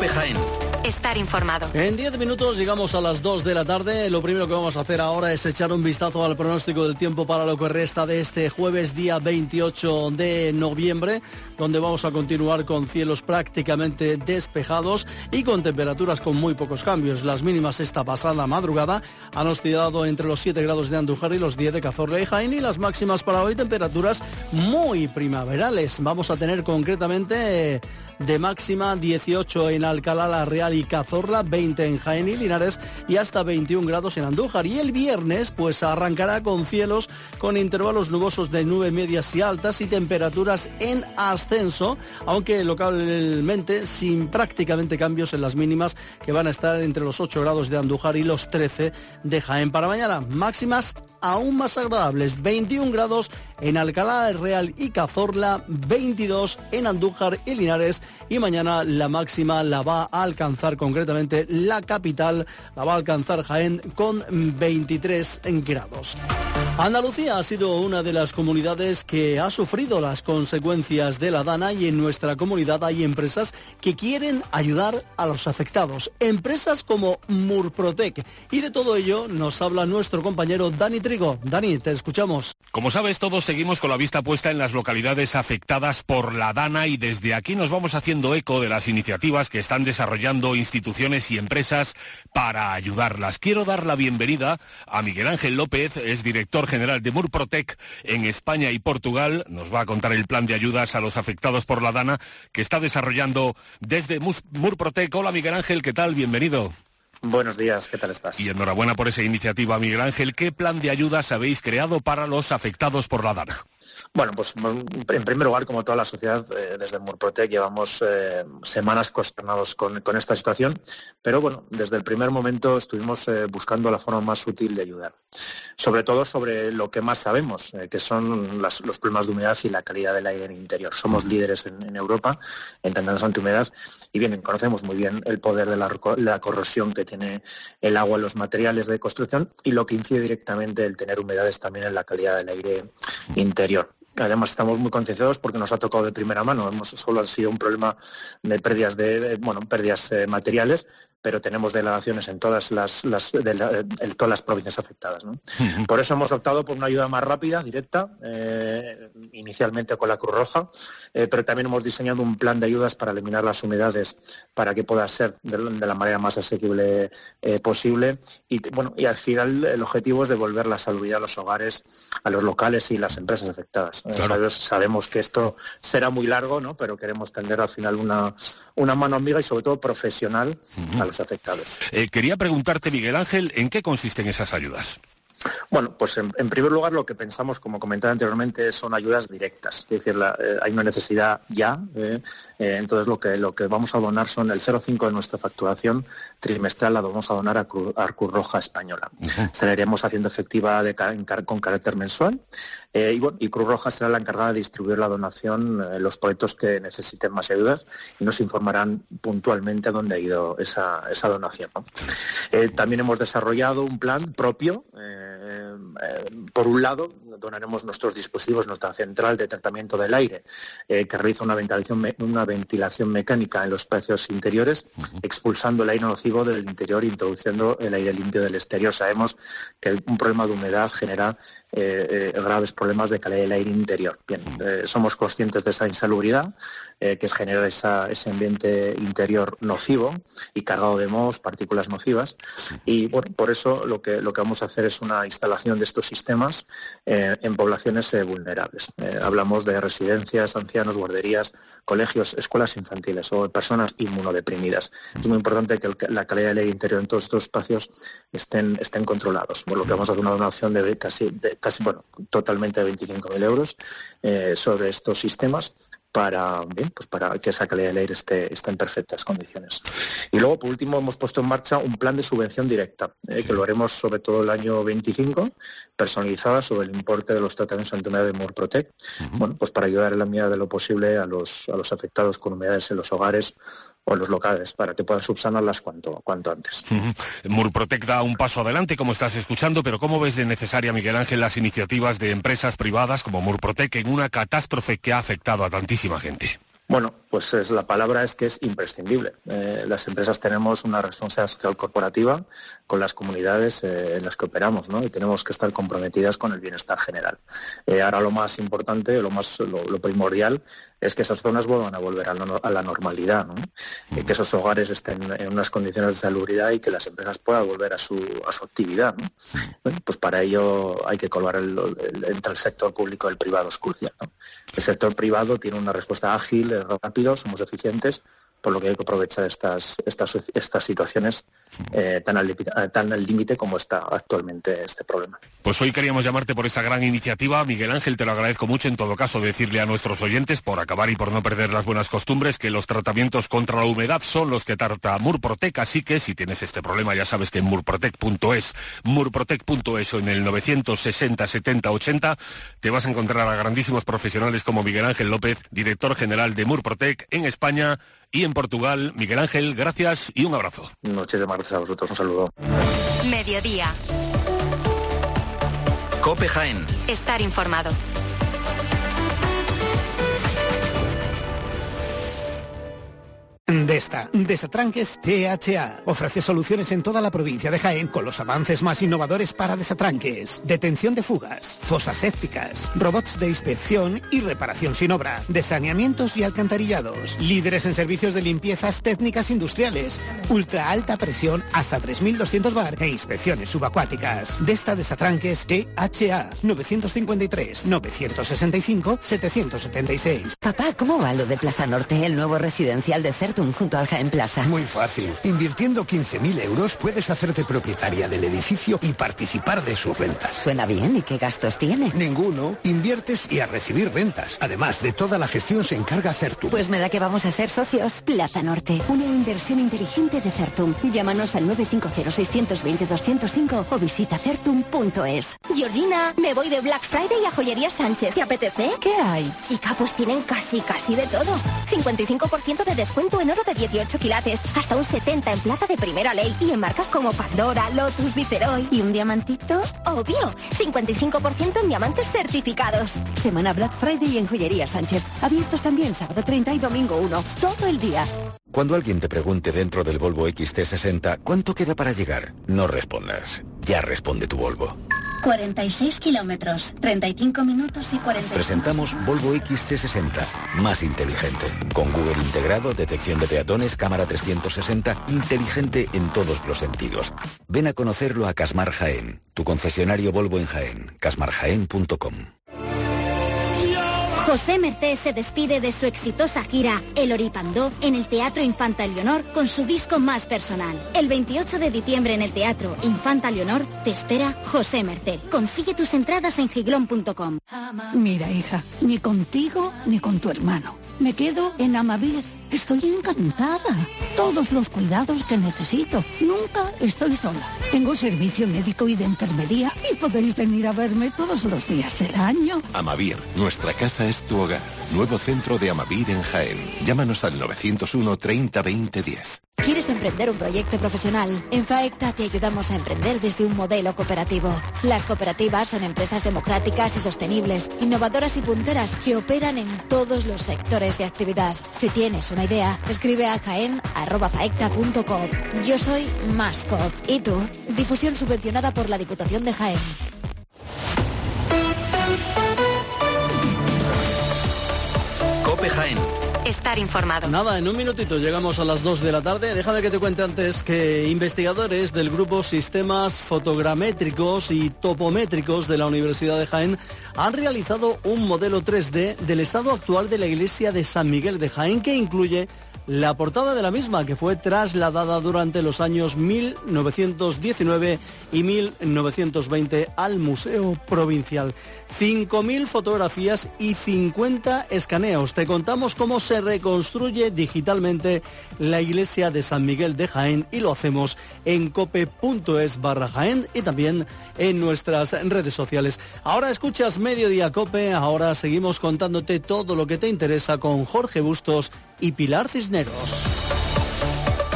de Jaén. Estar informado. En 10 minutos llegamos a las 2 de la tarde. Lo primero que vamos a hacer ahora es echar un vistazo al pronóstico del tiempo para lo que resta de este jueves, día 28 de noviembre, donde vamos a continuar con cielos prácticamente despejados y con temperaturas con muy pocos cambios. Las mínimas esta pasada madrugada han oscilado entre los 7 grados de Andújar y los 10 de Cazorla y Jaén, y las máximas para hoy temperaturas muy primaverales. Vamos a tener concretamente de máxima 18 en Alcalá la Real y Cazorla, 20 en Jaén y Linares y hasta 21 grados en Andújar. Y el viernes pues arrancará con cielos con intervalos nubosos de nubes medias y altas y temperaturas en ascenso, aunque localmente sin prácticamente cambios en las mínimas, que van a estar entre los 8 grados de Andújar y los 13 de Jaén. Para mañana, máximas aún más agradables, 21 grados en Alcalá Real y Cazorla, 22 en Andújar y Linares, y mañana la máxima la va a alcanzar concretamente la capital, la va a alcanzar Jaén con 23 grados. Andalucía ha sido una de las comunidades que ha sufrido las consecuencias de la Dana, y en nuestra comunidad hay empresas que quieren ayudar a los afectados. Empresas como Murprotec. Y de todo ello nos habla nuestro compañero Dani Trigo. Dani, te escuchamos. Como sabes, todos seguimos con la vista puesta en las localidades afectadas por la Dana, y desde aquí nos vamos haciendo eco de las iniciativas que están desarrollando instituciones y empresas para ayudarlas. Quiero dar la bienvenida a Miguel Ángel López, es director general de Murprotec en España y Portugal. Nos va a contar el plan de ayudas a los afectados por la Dana que está desarrollando desde Murprotec. Hola Miguel Ángel, ¿qué tal? Bienvenido. Buenos días, ¿qué tal estás? Y enhorabuena por esa iniciativa, Miguel Ángel. ¿Qué plan de ayudas habéis creado para los afectados por la Dana? Bueno, pues en primer lugar, como toda la sociedad, desde Murprotec llevamos semanas consternados con esta situación, pero bueno, desde el primer momento estuvimos buscando la forma más útil de ayudar. Sobre todo sobre lo que más sabemos, que son los problemas de humedad y la calidad del aire interior. Somos líderes en Europa en tendencias antihumedad y bien, conocemos muy bien el poder de la corrosión que tiene el agua en los materiales de construcción y lo que incide directamente el tener humedades también en la calidad del aire interior. Además estamos muy concienciados porque nos ha tocado de primera mano. Solo ha sido un problema de pérdidas pérdidas materiales, pero tenemos delegaciones en todas las provincias afectadas, ¿no? Por eso hemos optado por una ayuda más rápida, directa, inicialmente con la Cruz Roja, pero también hemos diseñado un plan de ayudas para eliminar las humedades para que pueda ser de la manera más asequible posible. Y al final el objetivo es devolver la salubridad a los hogares, a los locales y las empresas afectadas. Claro. Sabemos que esto será muy largo, ¿no? Pero queremos tender al final una mano amiga y sobre todo profesional a los afectados. Quería preguntarte, Miguel Ángel, ¿en qué consisten esas ayudas? Bueno, pues en primer lugar lo que pensamos, como comentaba anteriormente, son ayudas directas. Es decir, hay una necesidad ya, entonces lo que vamos a donar son el 0,5 de nuestra facturación trimestral, la vamos a donar a Cruz Roja Española. Se la iremos haciendo efectiva con carácter mensual. Y Cruz Roja será la encargada de distribuir la donación en los proyectos que necesiten más ayudas y nos informarán puntualmente a dónde ha ido esa donación, ¿no? También hemos desarrollado un plan propio. Por un lado, donaremos nuestros dispositivos, nuestra central de tratamiento del aire, que realiza una ventilación mecánica en los espacios interiores, expulsando el aire nocivo del interior e introduciendo el aire limpio del exterior. Sabemos que un problema de humedad genera graves problemas de calidad del aire interior. Bien, somos conscientes de esa insalubridad, que es generar ese ambiente interior nocivo y cargado de mohos, partículas nocivas. Y bueno, por eso lo que vamos a hacer es una instalación de estos sistemas en poblaciones vulnerables. Hablamos de residencias, ancianos, guarderías, colegios, escuelas infantiles o personas inmunodeprimidas. Es muy importante que la calidad del aire interior en todos estos espacios estén controlados. Por lo que vamos a hacer una donación de totalmente de 25.000 euros sobre estos sistemas para que esa calidad del aire esté en perfectas condiciones. Y luego, por último, hemos puesto en marcha un plan de subvención directa, que lo haremos sobre todo el año 25, personalizada sobre el importe de los tratamientos antihumedad de Murprotec, pues para ayudar en la medida de lo posible a los afectados con humedades en los hogares o en los locales, para que puedan subsanarlas cuanto antes. Murprotec da un paso adelante, como estás escuchando, pero ¿cómo ves de necesaria, Miguel Ángel, las iniciativas de empresas privadas como Murprotec en una catástrofe que ha afectado a tantísima gente? Bueno, pues la palabra es que es imprescindible. Las empresas tenemos una responsabilidad social corporativa con las comunidades en las que operamos, ¿no? Y tenemos que estar comprometidas con el bienestar general. Ahora lo más importante, lo primordial, es que esas zonas vuelvan a volver a la normalidad, ¿no? Que esos hogares estén en unas condiciones de salubridad y que las empresas puedan volver a su actividad, ¿no? Bueno, pues para ello hay que colaborar entre el sector público y el privado, es crucial, ¿no? El sector privado tiene una respuesta ágil, rápido, somos eficientes, por lo que hay que aprovechar estas situaciones tan al límite como está actualmente este problema. Pues hoy queríamos llamarte por esta gran iniciativa. Miguel Ángel, te lo agradezco mucho. En todo caso, decirle a nuestros oyentes, por acabar y por no perder las buenas costumbres, que los tratamientos contra la humedad son los que trata Murprotec, así que si tienes este problema ya sabes que en murprotec.es o en el 960 70 80 te vas a encontrar a grandísimos profesionales como Miguel Ángel López, director general de Murprotec en España y en Portugal. Miguel Ángel, gracias y un abrazo. Muchísimas gracias a vosotros, un saludo. Mediodía. COPE Jaén. Estar informado. Desatranques THA ofrece soluciones en toda la provincia de Jaén con los avances más innovadores para desatranques, detención de fugas, fosas sépticas, robots de inspección y reparación sin obra, desaneamientos y alcantarillados, líderes en servicios de limpiezas técnicas industriales, ultra alta presión hasta 3.200 bar e inspecciones subacuáticas. Desatranques THA 953 965 776. Papá, ¿cómo va lo de Plaza Norte, el nuevo residencial de Certum junto al Jaén Plaza? Muy fácil. Invirtiendo 15.000 euros puedes hacerte propietaria del edificio y participar de sus rentas. Suena bien. ¿Y qué gastos tiene? Ninguno. Inviertes y a recibir rentas. Además, de toda la gestión se encarga Certum. Pues me da que vamos a ser socios. Plaza Norte, una inversión inteligente de Certum. Llámanos al 950-620-205 o visita certum.es. Georgina, me voy de Black Friday a Joyería Sánchez. ¿Te apetece? ¿Qué hay? Chica, pues tienen casi de todo. 55% de descuento en oro de 18 quilates, hasta un 70% en plata de primera ley y en marcas como Pandora, Lotus, Viceroy. ¿Y un diamantito? Obvio, 55% en diamantes certificados. Semana Black Friday en Joyería Sánchez. Abiertos también sábado 30 y domingo 1, todo el día. Cuando alguien te pregunte dentro del Volvo XC60 ¿cuánto queda para llegar? No respondas. Ya responde tu Volvo. 46 kilómetros, 35 minutos y 40. Presentamos Volvo XC60, más inteligente. Con Google integrado, detección de peatones, cámara 360, inteligente en todos los sentidos. Ven a conocerlo a Casmar Jaén, tu concesionario Volvo en Jaén, casmarjaén.com. José Mercé se despide de su exitosa gira El Oripandó en el Teatro Infanta Leonor con su disco más personal. El 28 de diciembre en el Teatro Infanta Leonor te espera José Mercé. Consigue tus entradas en giglón.com. Mira, hija, ni contigo ni con tu hermano. Me quedo en Amavir. Estoy encantada. Todos los cuidados que necesito. Nunca estoy sola. Tengo servicio médico y de enfermería y podéis venir a verme todos los días del año. Amavir, nuestra casa es tu hogar. Nuevo centro de Amavir en Jaén. Llámanos al 901 30 20 10. ¿Quieres emprender un proyecto profesional? En FAECTA te ayudamos a emprender desde un modelo cooperativo. Las cooperativas son empresas democráticas y sostenibles, innovadoras y punteras que operan en todos los sectores de actividad. Si tienes una idea, escribe a jaén@faecta.com. Yo soy Mascoop. ¿Y tú? Difusión subvencionada por la Diputación de Jaén. COPE Jaén. Estar informado. Nada, en un minutito llegamos a las 2 de la tarde. Déjame que te cuente antes que investigadores del grupo Sistemas Fotogramétricos y Topométricos de la Universidad de Jaén han realizado un modelo 3D del estado actual de la iglesia de San Miguel de Jaén que incluye la portada de la misma, que fue trasladada durante los años 1919 y 1920 al Museo Provincial. 5.000 fotografías y 50 escaneos. Te contamos cómo se reconstruye digitalmente la iglesia de San Miguel de Jaén y lo hacemos en cope.es/Jaén y también en nuestras redes sociales. Ahora escuchas Mediodía Cope, ahora seguimos contándote todo lo que te interesa con Jorge Bustos y Pilar Cisneros.